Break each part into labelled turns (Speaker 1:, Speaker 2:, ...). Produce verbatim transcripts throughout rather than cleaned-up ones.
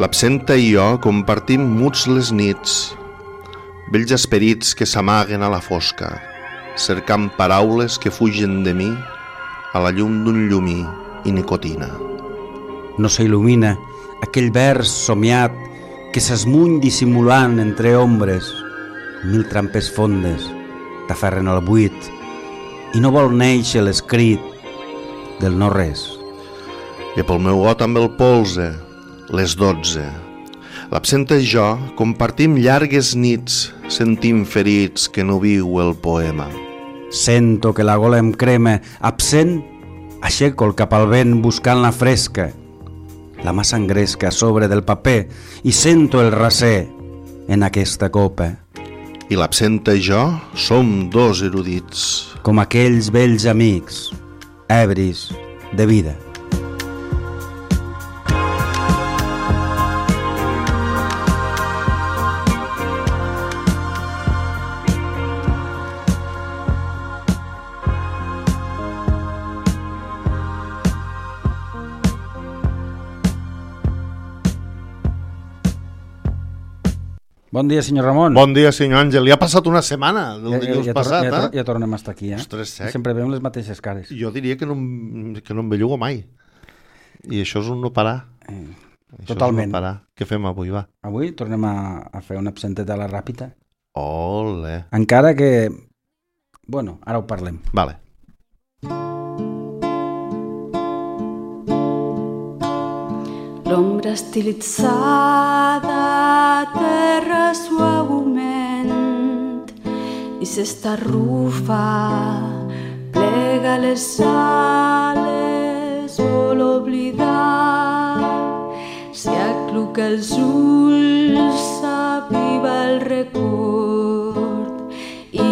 Speaker 1: L'absenta i jo compartim muts les nits, vells esperits que s'amaguen a la fosca, cercant paraules que fugen de mi a la llum d'un llumí i nicotina.
Speaker 2: No s'il·lumina aquell vers somiat que s'esmuny dissimulant entre ombres. Mil trampes fondes t'aferren al buit i no vol néixer l'escrit del no res.
Speaker 1: I pel meu got amb el polze, les dotze. L'absenta i jo compartim llargues nits sentint ferits que no viu el poema.
Speaker 2: Sento que la gola em crema, absent, aixeco el cap al vent buscant la fresca. La mà s'engresca a sobre del paper i sento el raser en aquesta copa.
Speaker 1: I l'absenta i jo som dos erudits.
Speaker 2: Com aquells vells amics, ebris de vida. Bon dia, senyor Ramon.
Speaker 1: Bon dia, senyor Àngel. Ja ha passat una setmana del
Speaker 2: ja,
Speaker 1: dilluns
Speaker 2: ja, ja,
Speaker 1: passat,
Speaker 2: ja,
Speaker 1: eh?
Speaker 2: Ja tornem a estar aquí, eh?
Speaker 1: Ostres, sec.
Speaker 2: Sempre veiem les mateixes cares.
Speaker 1: Jo diria que no, que no em bellugo mai. I això és un no parar.
Speaker 2: Eh,
Speaker 1: això
Speaker 2: totalment.
Speaker 1: És un no parar. Què fem avui, va?
Speaker 2: Avui tornem a, a fer una absenteta a la ràpida.
Speaker 1: Ole.
Speaker 2: Encara que... Bueno, ara ho parlem.
Speaker 1: Vale.
Speaker 3: L'ombra estilitzada terra suaument i s'estarrufa, plega les ales, vol oblidar, si acluca els ulls, s'aviva el record i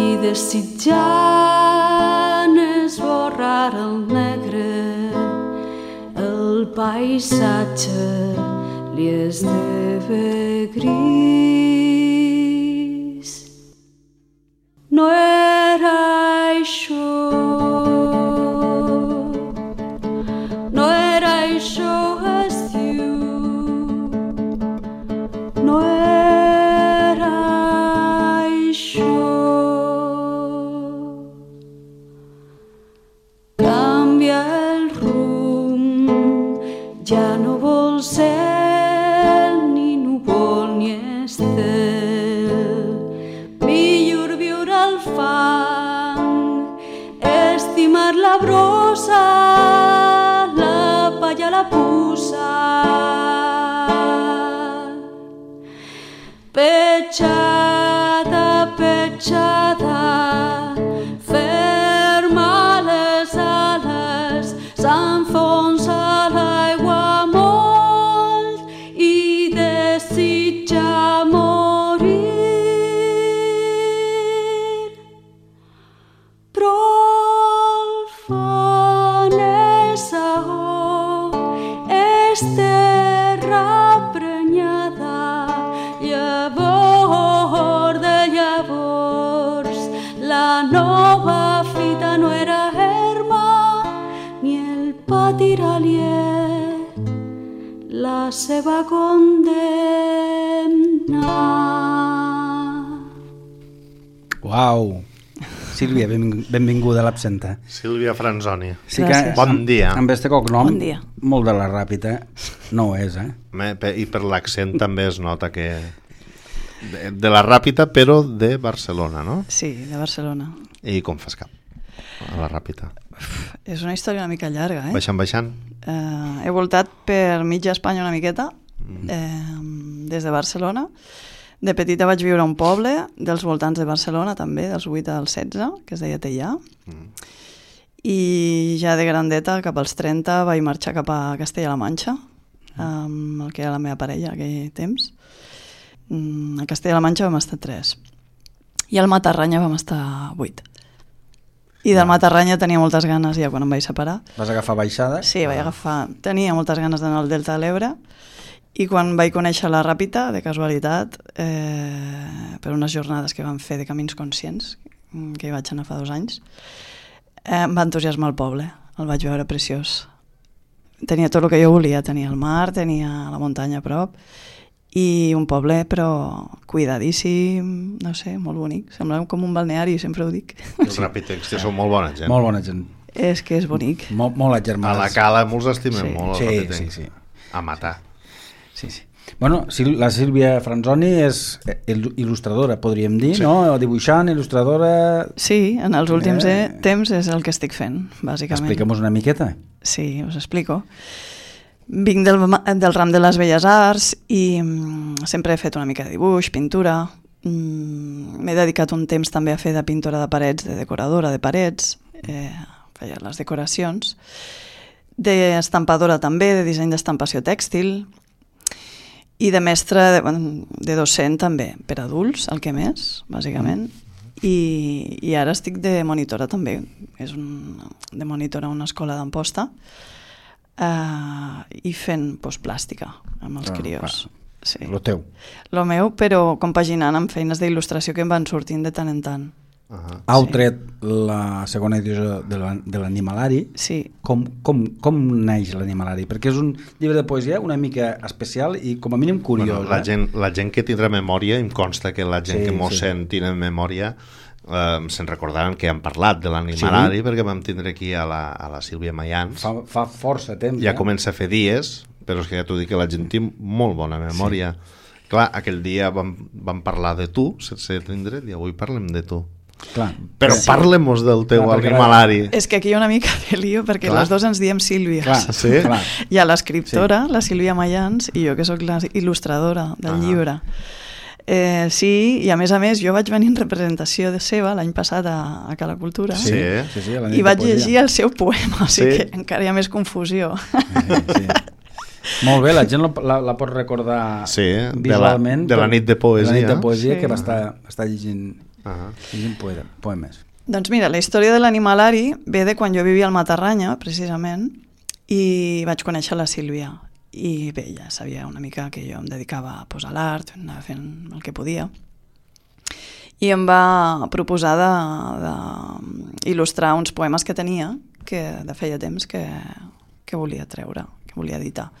Speaker 3: desitjant esborrar el negre, el paisatge li esdevé gris. No era això, no era això estiu, no era això. Canvia el rumb, ja no vol ser ni núvol ni estel. Millor viure al fang, estimar la brossa, la palla, la puça. Petjada, petjada, ferma les ales, s'enfonsa l'aigua molt i desitja morir. Però el fan és saó, és terra prenyada, llavor de llavors, la nova fita no era herma, ni el patiralier, la seva condemna.
Speaker 2: Uau! Sílvia, ben, benvinguda a l'absenta.
Speaker 1: Sílvia Franzoni.
Speaker 2: Sí que,
Speaker 3: Gràcies.
Speaker 1: Bon dia.
Speaker 2: Amb este cognom,
Speaker 3: Bon dia.
Speaker 2: molt de la ràpida, no ho és, eh?
Speaker 1: Me- pe- I per l'accent també es nota que... De, de la Ràpita, però de Barcelona, no?
Speaker 4: Sí, de Barcelona.
Speaker 1: I com fas cap a la Ràpita?
Speaker 4: És una història una mica llarga, eh?
Speaker 1: Baixant, baixant?
Speaker 4: eh he voltat per mitja Espanya una miqueta, eh, des de Barcelona. De petita vaig viure a un poble dels voltants de Barcelona, també, dels vuit als setze, que es deia Teià.
Speaker 1: Mm.
Speaker 4: I ja de grandeta, cap als trenta, vaig marxar cap a Castella-La Manxa, amb el que era la meva parella aquell temps. Mm, A Castella-La Manxa vam estar tres. I al Matarranya vam estar vuit. I del Matarranya tenia moltes ganes ja quan em vaig separar.
Speaker 2: Vas agafar baixades?
Speaker 4: Sí, vaig agafar... Tenia moltes ganes d'anar al Delta de l'Ebre i quan vaig conèixer la Ràpita, de casualitat, eh, per unes jornades que vam fer de Camins Conscients, que hi vaig anar fa dos anys, eh, em va entusiasmar el poble. El vaig veure preciós. tenia tot el que jo volia, tenia el mar, tenia la muntanya a prop, i un poble però cuidadíssim, no sé, molt bonic, sembla com un balneari, sempre ho dic.
Speaker 1: Els Ràpid-Ex són molt bona gent.
Speaker 2: Molt bona gent.
Speaker 4: És que és bonic.
Speaker 2: Molt, molt agermanats.
Speaker 1: A la Cala molts estimen
Speaker 4: Sí.
Speaker 1: molt els
Speaker 2: Sí,
Speaker 1: Ràpid-Ex.
Speaker 2: sí, sí.
Speaker 1: A matar.
Speaker 2: Sí, sí. Bueno, Sil- la Sílvia Franzoni és il- il·lustradora, podríem dir,
Speaker 1: Sí.
Speaker 2: no? Dibuixant, il·lustradora...
Speaker 4: Sí, en els últims
Speaker 2: Eh.
Speaker 4: eh. temps és el que estic fent, bàsicament.
Speaker 2: Explica'm-nos una miqueta.
Speaker 4: Sí, us explico. Vinc del, ma- del ram de les belles arts i mm, sempre he fet una mica de dibuix, pintura. Mm, M'he dedicat un temps també a fer de pintora de parets, de decoradora de parets, eh, feia les decoracions, d'estampadora també, de disseny d'estampació tèxtil, i de mestre, de, bueno, de docent també, per adults, el que més, bàsicament. I, i ara estic de monitora també, és un, de monitora a una escola d'Amposta, uh, i fent pues, plàstica amb els
Speaker 2: Ah,
Speaker 4: crios. Sí.
Speaker 2: Lo teu.
Speaker 4: Lo meu, però compaginant amb feines d'il·lustració que em van sortint de tant en tant.
Speaker 1: Uh -huh.
Speaker 2: Heu tret la segona edició de la- de l'Animalari.
Speaker 4: Sí,
Speaker 2: Com, com, com neix l'Animalari? Perquè és un llibre de poesia una mica especial i com a mínim curiós.
Speaker 1: Bueno, la,
Speaker 2: eh?
Speaker 1: gent, la gent que tindrà memòria, em consta que la gent
Speaker 2: Sí,
Speaker 1: que mos
Speaker 2: sí.
Speaker 1: sent tenen memòria, eh, se'n recordaran que hem parlat de l'animalari, sí. perquè vam tindre aquí a la, a la Sílvia Mayans.
Speaker 2: Fa, fa força temps.
Speaker 1: Ja
Speaker 2: eh?
Speaker 1: comença a fer dies, però és que ja t'ho dic que la gent té molt bona memòria. Sí. Clar, aquell dia vam, vam parlar de tu, sense tindre, i avui parlem de tu.
Speaker 2: Clar.
Speaker 1: Però
Speaker 2: Sí.
Speaker 1: parlem-nos del teu
Speaker 2: Clar, perquè
Speaker 1: animalari.
Speaker 4: és que aquí hi ha una mica de lío perquè
Speaker 1: Clar.
Speaker 4: les dos ens diem Sílvia.
Speaker 2: Clar,
Speaker 1: Sí?
Speaker 2: clar.
Speaker 4: Hi ha l'escriptora, sí. la Sílvia Mayans, i jo que sóc la il·lustradora del
Speaker 1: Ah.
Speaker 4: llibre. Eh, sí, i a més a més jo vaig venir en representació de seva l'any passat a, a Cala Cultura
Speaker 1: Sí.
Speaker 2: sí, sí, a la nit
Speaker 4: i
Speaker 2: de
Speaker 4: vaig
Speaker 2: poesia.
Speaker 4: llegir el seu poema, o sigui
Speaker 1: Sí.
Speaker 4: que encara hi ha més confusió.
Speaker 2: Sí, sí. Molt bé, la gent la, la, la pot recordar
Speaker 1: Sí, de la-
Speaker 2: visualment.
Speaker 1: de la nit de poesia.
Speaker 2: De la nit de poesia
Speaker 4: Sí.
Speaker 2: que va estar, va estar llegint,
Speaker 1: Ah.
Speaker 2: llegint poeta, poemes.
Speaker 4: Doncs mira, la història de l'animalari ve de quan jo vivia al Matarranya, precisament, i vaig conèixer la Sílvia. I bé, ja sabia una mica que jo em dedicava pues, a l'art, anava fent el que podia. I em va proposar de, de il·lustrar uns poemes que tenia, que de feia temps que, que volia treure, que volia editar.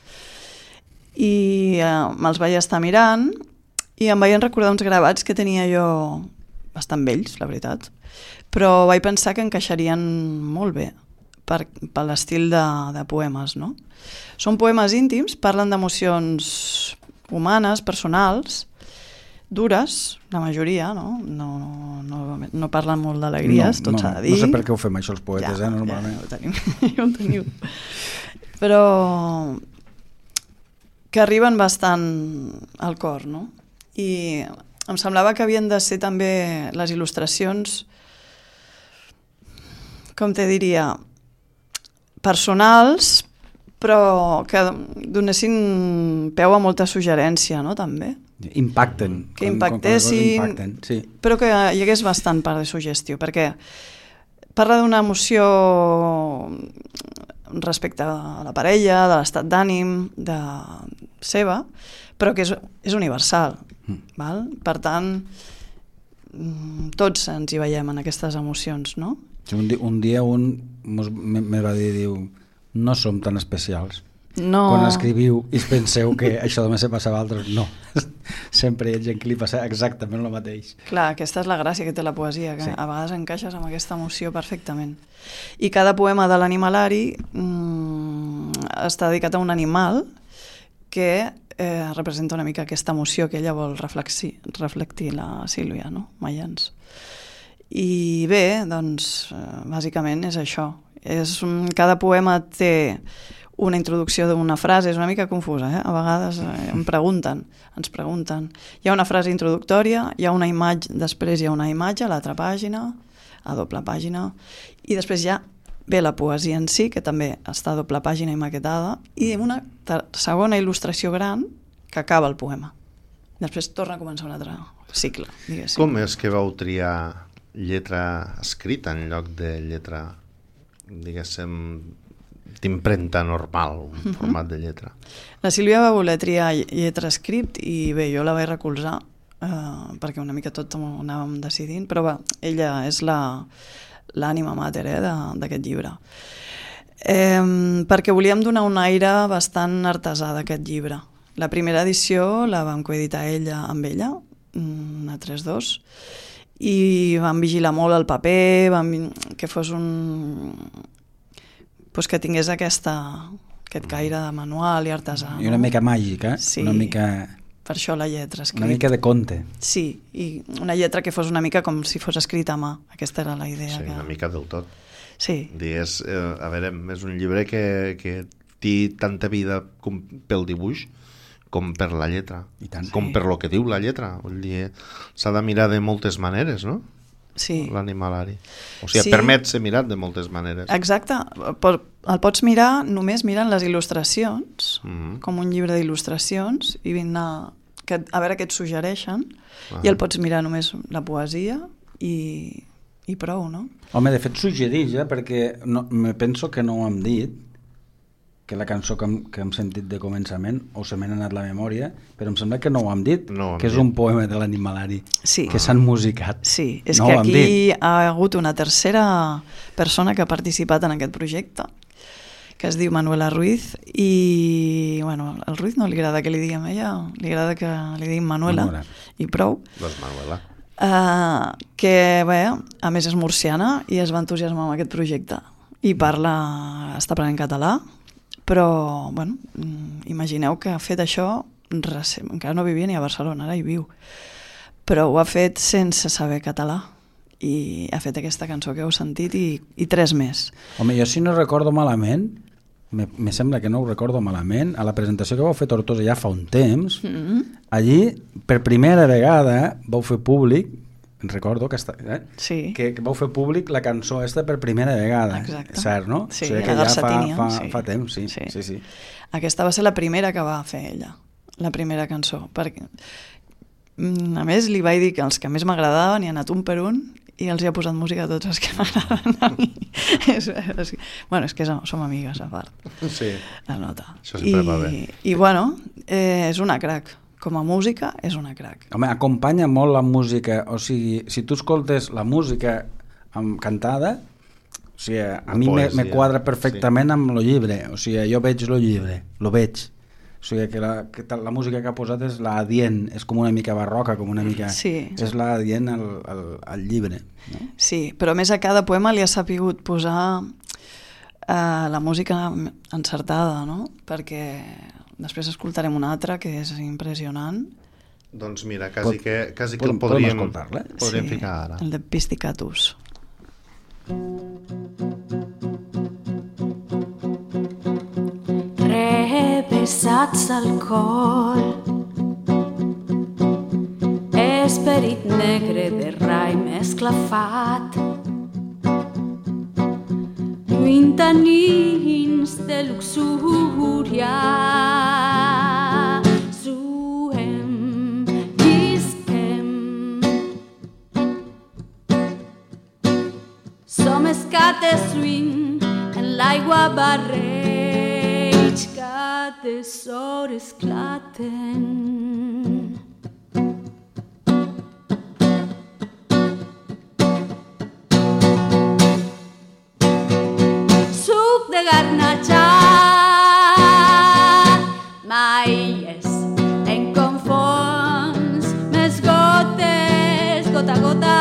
Speaker 4: I eh, me'ls vaig estar mirant i em vaig recordar uns gravats que tenia jo bastant vells, la veritat, però vaig pensar que encaixarien molt bé per, per l'estil de, de poemes, no? Són poemes íntims, parlen d'emocions humanes, personals, dures, la majoria, no? No, no, no parlen molt d'alegries, tot
Speaker 2: no,
Speaker 4: s'ha de dir.
Speaker 2: No sé per què ho fem això els poetes,
Speaker 4: Ja,
Speaker 2: eh, normalment.
Speaker 4: Ja, ho tenim, ja ho teniu. Però que arriben bastant al cor, no? I em semblava que havien de ser també les il·lustracions, com te diria, personals, però que donessin peu a molta suggerència, no?, també.
Speaker 2: Impacten.
Speaker 4: Que
Speaker 2: quan- quan- quan les coses
Speaker 4: impactessin,
Speaker 2: impacten, sí.
Speaker 4: però que hi hagués bastant part de suggestió, perquè parla d'una emoció respecte a la parella, de l'estat d'ànim de seva, però que és, és universal.
Speaker 2: Mm.
Speaker 4: Val? Per tant, mm, tots ens hi veiem en aquestes emocions, no?
Speaker 2: Sí, un, di un dia un mos- me, me va dir, diu, no som tan especials.
Speaker 4: No.
Speaker 2: Quan escriviu i penseu que això només se passava a altres, no. Sempre hi ha gent que li passa exactament el mateix.
Speaker 4: Clar, aquesta és la gràcia que té la poesia, que
Speaker 2: Sí.
Speaker 4: a vegades encaixes amb aquesta emoció perfectament. I cada poema de l'animalari mm, està dedicat a un animal que eh, representa una mica aquesta emoció que ella vol reflexi, reflectir la Sílvia, no? Mayans. I bé, doncs, eh, bàsicament és això. És un, cada poema té una introducció d'una frase, és una mica confusa, eh? A vegades eh, em pregunten, ens pregunten. Hi ha una frase introductòria, hi ha una imatge, després hi ha una imatge a l'altra pàgina, a doble pàgina, i després ja ve la poesia en si, que també està a doble pàgina i maquetada, i una segona il·lustració gran que acaba el poema. Després torna a començar un altre cicle, diguéssim.
Speaker 1: Com és que vau triar lletra escrita en lloc de lletra, diguéssim, d'impremta normal, un
Speaker 4: Uh-huh.
Speaker 1: format de lletra?
Speaker 4: La Sílvia va voler triar lletra script i bé, jo la vaig recolzar eh, perquè una mica tot ho anàvem decidint, però va, ella és la l'ànima mater eh, de- d'aquest llibre. Eh, perquè volíem donar un aire bastant artesà d'aquest llibre. La primera edició la vam coeditar ella amb ella, a tres dos, i vam vigilar molt el paper, vam, que fos un... Pues que tingués aquesta, aquest caire de manual i artesà.
Speaker 2: I una
Speaker 4: no?
Speaker 2: mica màgica,
Speaker 4: sí,
Speaker 2: una mica...
Speaker 4: per això la lletra escrita.
Speaker 2: Una mica de conte.
Speaker 4: Sí, i una lletra que fos una mica com si fos escrita a mà. Aquesta era la idea.
Speaker 1: Sí,
Speaker 4: que...
Speaker 1: una mica del tot.
Speaker 4: Sí.
Speaker 1: Dies, eh, a veure, és un llibre que, que té tanta vida com pel dibuix com per la lletra,
Speaker 2: I tant,
Speaker 1: com
Speaker 4: sí.
Speaker 1: per lo que diu la lletra. Vull dir, s'ha de mirar de moltes maneres, no?
Speaker 4: Sí.
Speaker 1: L'animalari. O sigui,
Speaker 4: Sí.
Speaker 1: permet ser mirat de moltes maneres.
Speaker 4: Exacte. El pots mirar només mirant les il·lustracions,
Speaker 1: Mm-hmm.
Speaker 4: com un llibre d'il·lustracions, i anar, que, a veure què et suggereixen,
Speaker 1: Ah.
Speaker 4: i el pots mirar només la poesia i, i prou, no?
Speaker 2: Home, de fet suggereix, eh, perquè no, me penso que no ho hem dit, que la cançó que hem, que hem sentit de començament, o se m'ha anat la memòria, però em sembla que no ho hem dit,
Speaker 1: No ho hem
Speaker 2: que és
Speaker 1: dit.
Speaker 2: un poema de l'animalari,
Speaker 4: Sí.
Speaker 2: que s'han musicat.
Speaker 4: Sí, és
Speaker 2: no
Speaker 4: que
Speaker 2: ho hem
Speaker 4: aquí
Speaker 2: dit.
Speaker 4: ha hagut una tercera persona que ha participat en aquest projecte, que es diu Manuela Ruiz, i bueno, al Ruiz no li agrada que li diguem a ella, li agrada que li diguin Manuela,
Speaker 2: Manuela.
Speaker 4: i prou.
Speaker 1: Doncs Manuela.
Speaker 4: Uh, que bé, a més és murciana i es va entusiasmar amb aquest projecte i parla, està aprenent català, però bueno, imagineu que ha fet això recent, encara no vivia ni a Barcelona, ara hi viu, però ho ha fet sense saber català i ha fet aquesta cançó que heu sentit i, i tres més.
Speaker 2: Home, jo si no recordo malament, me, me sembla que no ho recordo malament, a la presentació que vau fer Tortosa ja fa un temps,
Speaker 4: Mm-hmm.
Speaker 2: allí, per primera vegada, vau fer públic, recordo que, està, eh?
Speaker 4: Sí.
Speaker 2: que, que vau fer públic la cançó esta per primera vegada.
Speaker 4: Exacte.
Speaker 2: Cert, no?
Speaker 4: Sí,
Speaker 2: o sigui que
Speaker 4: la
Speaker 2: ja fa,
Speaker 4: Garcetínia,
Speaker 2: fa,
Speaker 4: sí.
Speaker 2: fa temps, sí.
Speaker 4: Sí.
Speaker 2: sí, sí.
Speaker 4: Aquesta va ser la primera que va fer ella, la primera cançó, perquè mm, a més li vaig dir que els que més m'agradaven hi ha anat un per un i els hi ha posat música a tots els que m'agraden a mi. és, és, bueno, és que som, som amigues a part,
Speaker 1: Sí.
Speaker 4: es nota.
Speaker 1: Això sempre
Speaker 4: I,
Speaker 1: va bé.
Speaker 4: I bueno, eh, és una crac, com a música és una crac.
Speaker 2: Home, acompanya molt la música, o sigui, si tu escoltes la música amb cantada, o sigui, a
Speaker 1: La
Speaker 2: mi me,
Speaker 1: poesia,
Speaker 2: me quadra perfectament sí. amb el llibre, o sigui, jo veig el llibre, lo veig, o sigui, que la, que tal, la música que ha posat és la adient, és com una mica barroca, com una mica...
Speaker 4: Sí.
Speaker 2: És la adient al, al, al llibre, no?
Speaker 4: Sí, però a més a cada poema li ha sapigut posar eh, la música encertada, no? Perquè després escoltarem una altra que és impressionant.
Speaker 1: Doncs mira, quasi
Speaker 2: Pot-
Speaker 1: que, quasi que
Speaker 2: podem-
Speaker 1: el podríem,
Speaker 2: podem escoltar-la?
Speaker 1: podríem
Speaker 4: Sí,
Speaker 1: ficar ara.
Speaker 4: el de Pisticatus.
Speaker 3: Revessats al col, esperit negre de raim esclafat, lluintanins de luxúria, suem, llisquem. Som escates lluint en l'aigua barreig, cades hores claten. Suc de garnatxa mai és en confons més gotes, gota a gota.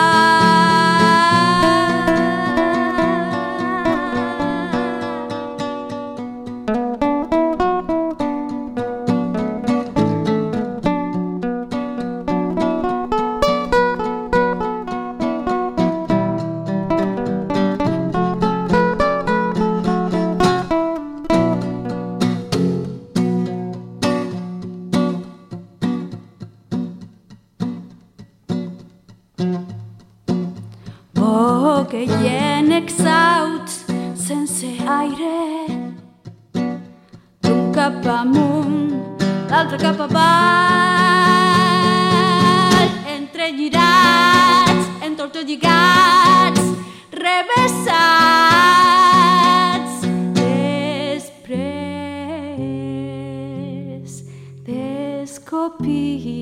Speaker 3: Que hi en exhauts sense aire, d'un cap amunt, l'altre cap avall, entre lligats, en tortos lligats, revessats, després d'escopir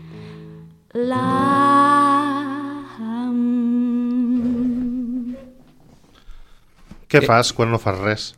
Speaker 3: la
Speaker 1: Què fas quan no fas res?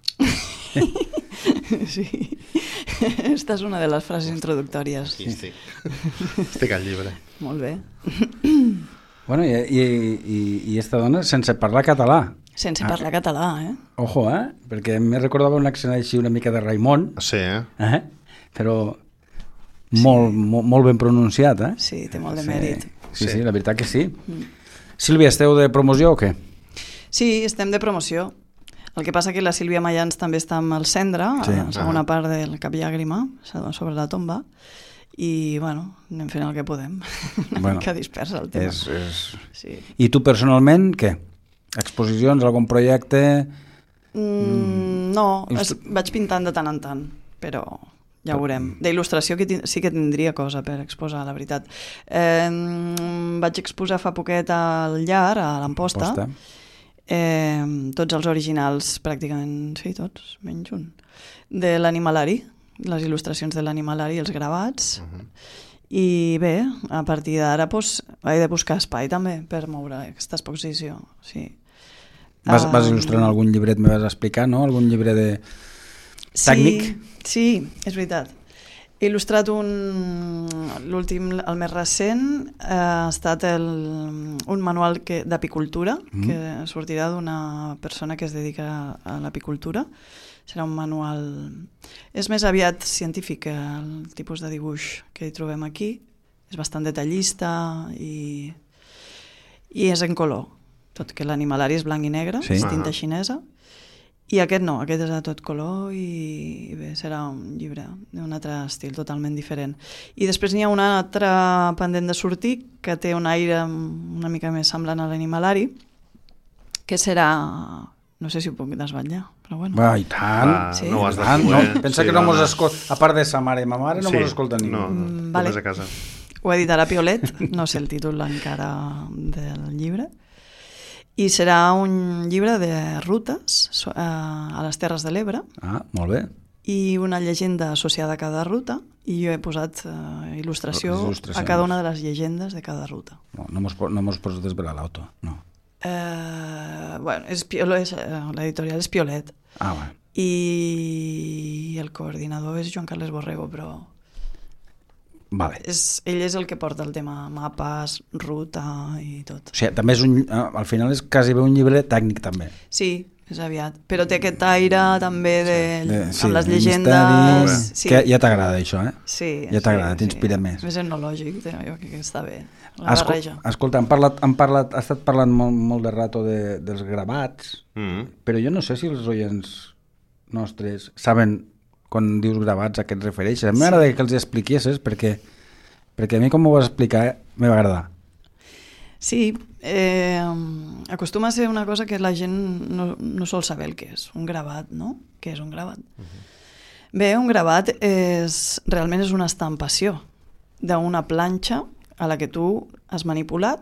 Speaker 4: Sí. Esta és una de les frases introductòries.
Speaker 1: Sí, estic. Estic al llibre.
Speaker 4: Molt bé.
Speaker 2: Bueno, i, i, i, i esta dona sense parlar català.
Speaker 4: Sense parlar català, eh?
Speaker 2: Ojo, eh? Perquè me recordava un accent així una mica de Raimon.
Speaker 1: Sí, eh?
Speaker 2: Eh? Però molt, sí. molt, molt ben pronunciat, eh?
Speaker 4: Sí, té molt de mèrit.
Speaker 2: Sí, sí, sí, la veritat que sí. Mm. Sílvia, esteu de promoció o què?
Speaker 4: Sí, estem de promoció. El que passa que la Sílvia Mayans també està amb el Cendra, sí. a la segona part del Cap Llàgrima, sobre la tomba, i, bueno, anem fent el que podem. Una bueno, mica dispersa el tema.
Speaker 2: És, és...
Speaker 4: Sí.
Speaker 2: I tu personalment, què? Exposicions, algun projecte?
Speaker 4: Mm, no, es, vaig pintant de tant en tant, però ja ho veurem. D'il·lustració sí que tindria cosa per exposar, la veritat. Eh, vaig exposar fa poquet al Llar, a l'Amposta, eh, tots els originals, pràcticament, sí, tots, menys un, de l'Animalari, les il·lustracions de l'Animalari, els gravats, uh-huh. I bé, a partir d'ara pues, he de buscar espai també per moure aquesta exposició, sí.
Speaker 2: Vas, vas il·lustrant algun llibret, me vas explicar, no? Algun llibre de tècnic?
Speaker 4: Sí, sí, és veritat. He il·lustrat un... l'últim, el més recent, eh, ha estat el, un manual que, d'apicultura, mm. que sortirà d'una persona que es dedica a l'apicultura. Serà un manual... És més aviat científic que el tipus de dibuix que hi trobem aquí. És bastant detallista i, i és en color. Tot que l'animalari és blanc i negre, sí. És tinta xinesa. I aquest no, aquest és a tot color i bé, serà un llibre d'un altre estil totalment diferent. I després n'hi ha un altre pendent de sortir que té un aire una mica més semblant a l'animalari, que serà... No sé si ho puc desvetllar, però bueno.
Speaker 2: Va, i tant.
Speaker 1: Va,
Speaker 2: sí.
Speaker 1: No ho has de
Speaker 2: tant,
Speaker 1: poder.
Speaker 2: No? Pensa sí, que no mos escolta... A part de sa mare i ma mare, no sí. Mos escolta ningú.
Speaker 1: No,
Speaker 4: mm, vale.
Speaker 1: a casa.
Speaker 4: Ho editarà Piolet, no sé el títol encara del llibre. I serà un llibre de rutes a les Terres de l'Ebre.
Speaker 2: Ah, molt bé.
Speaker 4: I una llegenda associada a cada ruta, i jo he posat uh, il·lustració a cada una de les llegendes de cada ruta.
Speaker 2: No, no mos, no mos pots desvelar l'auto, no.
Speaker 4: Uh, bueno, és, és, l'editorial és Piolet.
Speaker 2: Ah, bueno.
Speaker 4: I el coordinador és Joan Carles Borrego, però...
Speaker 2: Vale.
Speaker 4: És, ell és el que porta el tema mapes, ruta i tot.
Speaker 2: O sigui, també és un, al final és quasi bé un llibre tècnic també.
Speaker 4: Sí, és aviat, però té aquest aire també de, de, sí, amb les
Speaker 2: de
Speaker 4: llegendes. Sí.
Speaker 2: Que ja t'agrada això, eh?
Speaker 4: Sí.
Speaker 2: Ja t'agrada,
Speaker 4: sí,
Speaker 2: t'inspira
Speaker 4: sí.
Speaker 2: més.
Speaker 4: Més etnològic, jo crec que està bé. La
Speaker 2: Escol
Speaker 4: barreja.
Speaker 2: Escolta, han parlat, han parlat, ha estat parlant molt, molt de rato de, dels gravats, mm. però jo no sé si els oients nostres saben quan dius gravats a què et refereixes. A mi m'agrada sí. Que els expliquessis perquè perquè a mi com m'ho vas explicar me va agradar.
Speaker 4: Sí, eh, acostuma a ser una cosa que la gent no, no sol saber el que és, un gravat, no? Què és un gravat? Uh-huh. Bé, un gravat és, realment és una estampació d'una planxa a la que tu has manipulat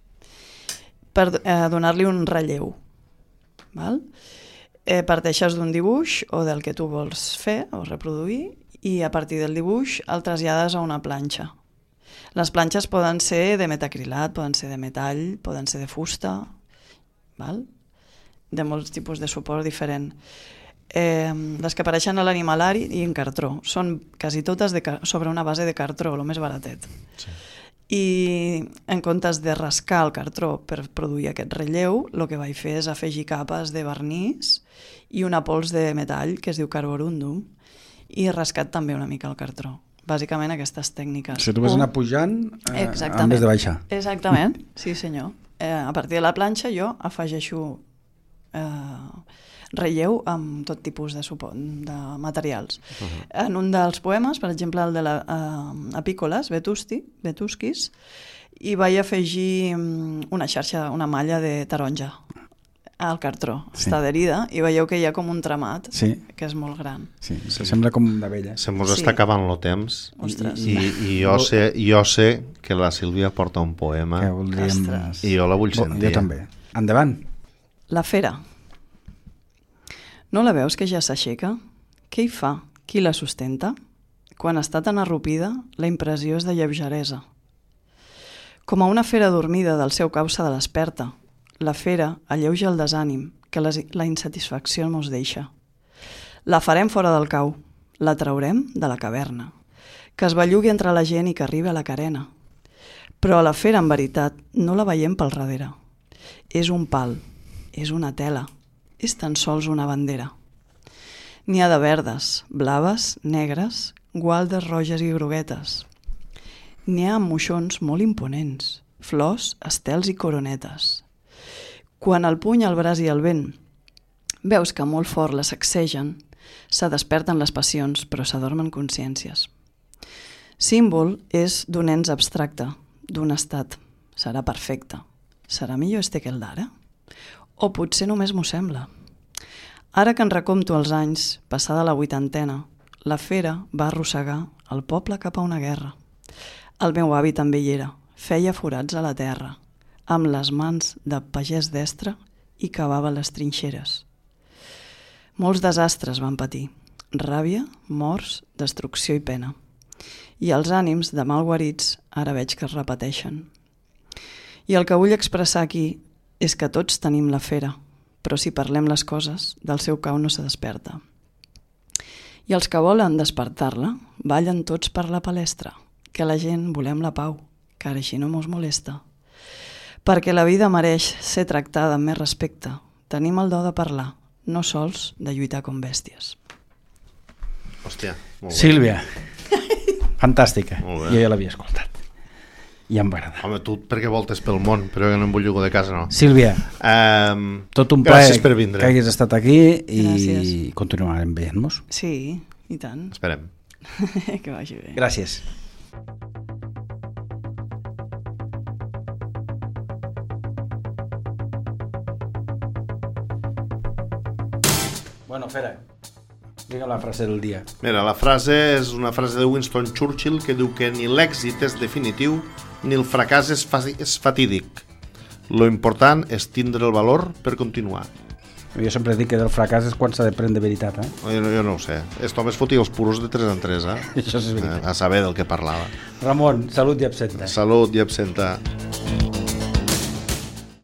Speaker 4: per eh, donar-li un relleu. Val? Eh, parteixes d'un dibuix o del que tu vols fer o reproduir i a partir del dibuix el trasllades a una planxa. Les planxes poden ser de metacrilat, poden ser de metall, poden ser de fusta, val? De molts tipus de suport diferent. Eh, les que apareixen a l'animalari i en cartró. Són quasi totes de, sobre una base de cartró, el més baratet. Sí. I en comptes de rascar el cartró per produir aquest relleu, el que vaig fer és afegir capes de vernís i una pols de metall que es diu carborundum i rascat també una mica el cartró. Bàsicament aquestes tècniques.
Speaker 2: Si tu vas anar pujant eh, en vez de baixar.
Speaker 4: Exactament, sí senyor. Eh, a partir de la planxa jo afegeixo eh, relleu amb tot tipus de, suport, de materials. Uh-huh. En un dels poemes, per exemple el de la eh, Apícoles, Vetusti, Vetusquis, hi vaig afegir una xarxa, una malla de taronja al cartró. Sí. Està adherida i veieu que hi ha com un tramat sí. Que és molt gran.
Speaker 2: Sí, sí. Sembla com d'abella.
Speaker 1: Se mos sí. Està acabant el temps.
Speaker 4: Ostres.
Speaker 1: I, i, i jo, sé, jo sé que la Sílvia porta un poema
Speaker 2: que voldríem...
Speaker 1: i jo la vull sentir.
Speaker 2: Jo també. Endavant.
Speaker 4: La fera. No la veus que ja s'aixeca? Què hi fa? Qui la sustenta? Quan està tan arrupida, la impressió és de lleugeresa. Com a una fera dormida del seu cau se desperta. La fera alleuja el desànim, que la, la insatisfacció mos deixa. La farem fora del cau, la traurem de la caverna, que es bellugui entre la gent i que arribi a la carena. Però a la fera, en veritat, no la veiem pel darrere. És un pal, és una tela, és tan sols una bandera. N'hi ha de verdes, blaves, negres, gualdes, roges i groguetes. N'hi ha amb moixons molt imponents, flors, estels i coronetes. Quan el puny, el braç i el vent veus que molt fort les sacsegen, se desperten les passions però s'adormen consciències. Símbol és d'un ens abstracte, d'un estat. Serà perfecte. Serà millor este que el d'ara? O potser només m'ho sembla. Ara que en recompto els anys, passada la vuitantena, la fera va arrossegar el poble cap a una guerra. El meu avi també hi era, feia forats a la terra, amb les mans de pagès destre i cavava les trinxeres. Molts desastres van patir, ràbia, morts, destrucció i pena. I els ànims de mal guarits ara veig que es repeteixen. I el que vull expressar aquí és que tots tenim la fera, però si parlem les coses, del seu cau no se desperta. I els que volen despertar-la, ballen tots per la palestra, que la gent volem la pau, que ara així no mos molesta. Perquè la vida mereix ser tractada amb més respecte. Tenim el do de parlar, no sols de lluitar com bèsties.
Speaker 1: Hòstia, molt bé.
Speaker 2: Sílvia, fantàstica.
Speaker 1: Molt bé.
Speaker 2: Jo ja l'havia escoltat. I em va agradar.
Speaker 1: Home, tu perquè voltes pel món, però jo no em vull jugar de casa, no.
Speaker 2: Sílvia,
Speaker 1: Um,
Speaker 2: tot un plaer
Speaker 1: gràcies per vindre.
Speaker 2: que haguis estat aquí i
Speaker 4: Gràcies.
Speaker 2: continuarem veient-nos.
Speaker 4: Sí, i tant.
Speaker 1: Esperem.
Speaker 4: Que vagi bé.
Speaker 2: Gràcies. Bueno, Fera, digue la frase del dia.
Speaker 1: Mira, la frase és una frase de Winston Churchill que diu que ni l'èxit és definitiu ni el fracàs és, fa és fatídic. Lo important és tindre el valor per continuar.
Speaker 2: Jo sempre dic que del fracàs és quan s'ha de prendre de veritat, eh?
Speaker 1: Jo no, jo no ho sé. Esto més fotia els puros de tres en tres, eh?
Speaker 2: Això és veritat.
Speaker 1: A saber del que parlava.
Speaker 2: Ramon, salut i absenta.
Speaker 1: Salut i absenta.